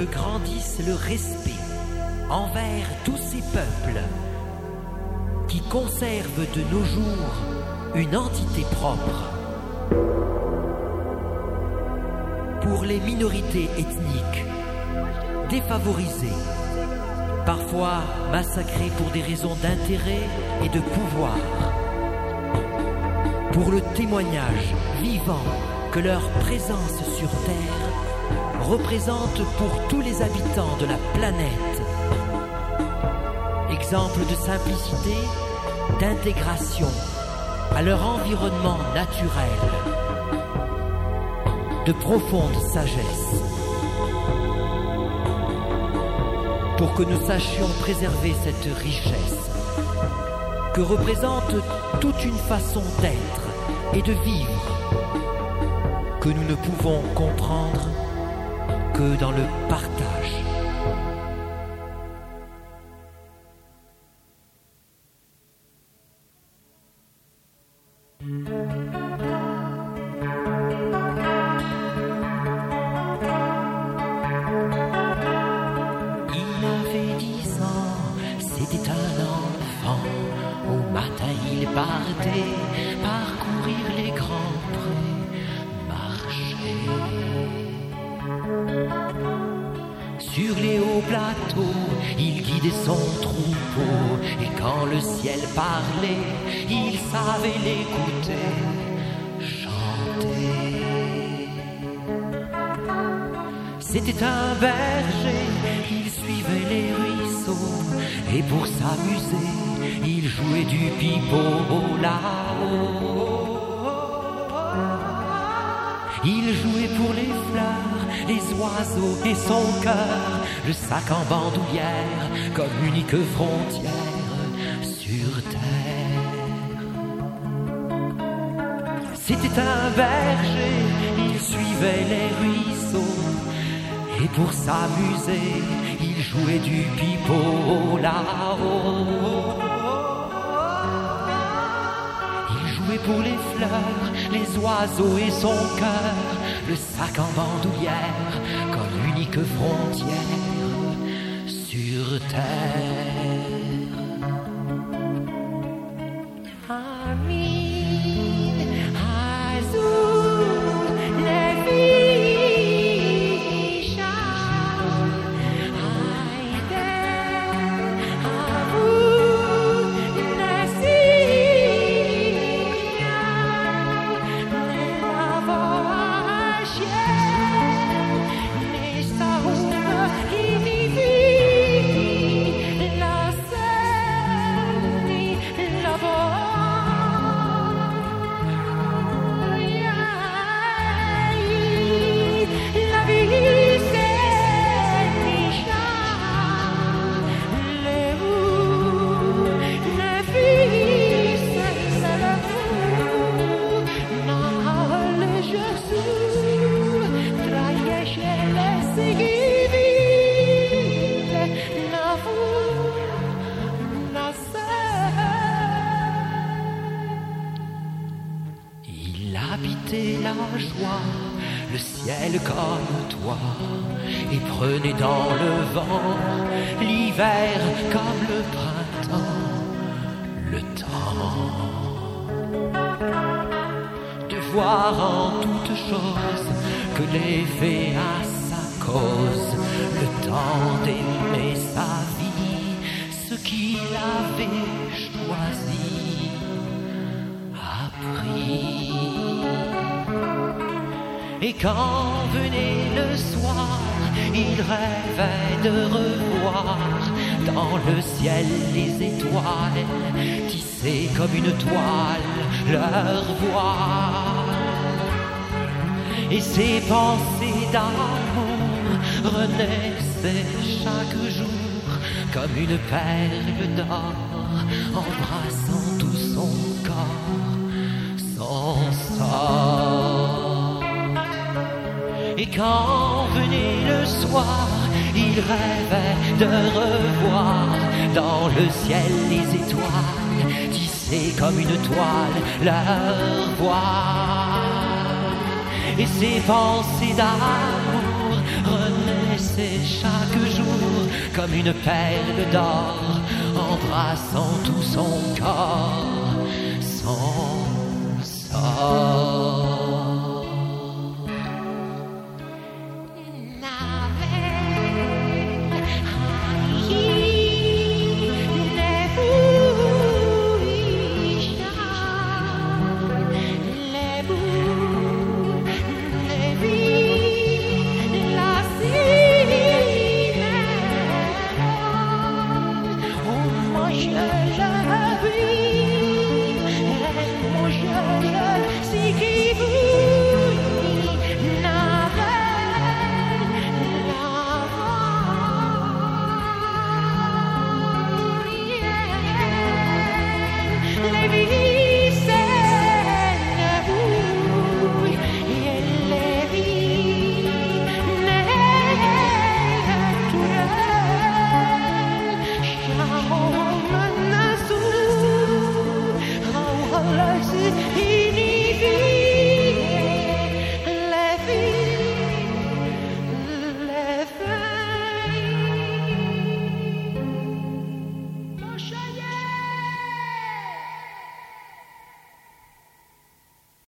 que grandisse le respect envers tous ces peuples qui conservent de nos jours une entité propre. Pour les minorités ethniques défavorisées, parfois massacrées pour des raisons d'intérêt et de pouvoir, pour le témoignage vivant que leur présence sur Terre représente pour tous les habitants de la planète. Exemple de simplicité, d'intégration à leur environnement naturel, de profonde sagesse. Pour que nous sachions préserver cette richesse que représente toute une façon d'être et de vivre que nous ne pouvons comprendre que dans le partage. Parcourir les grands prés, marcher sur les hauts plateaux, il guidait son troupeau, et quand le ciel parlait, il savait l'écouter, chanter. C'était un berger, il suivait les ruisseaux, et pour s'amuser, il jouait du pipeau là-haut. Il jouait pour les fleurs, les oiseaux et son cœur, le sac en bandoulière comme unique frontière sur terre. C'était un berger, il suivait les ruisseaux, et pour s'amuser, il jouait du pipeau là-haut. Pour les fleurs, les oiseaux et son cœur, le sac en bandoulière comme unique frontière sur terre. Amin, azul, levisha, aiden, avul, nasi. La joie, le ciel comme toi, et prenez dans le vent l'hiver comme le printemps, le temps de voir en toute chose que l'effet a sa cause, le temps d'aimer sa vie, ce qu'il avait choisi, appris. Et quand venait le soir, il rêvait de revoir dans le ciel les étoiles, tissées comme une toile, leur voile. Et ses pensées d'amour renaissaient chaque jour comme une perle d'or, embrassant tout son corps, son sort. Et quand venait le soir, il rêvait de revoir dans le ciel les étoiles, tissées comme une toile, leur voile. Et ses pensées d'amour renaissaient s'effacer chaque jour comme une perle d'or, embrassant tout son corps, son sort.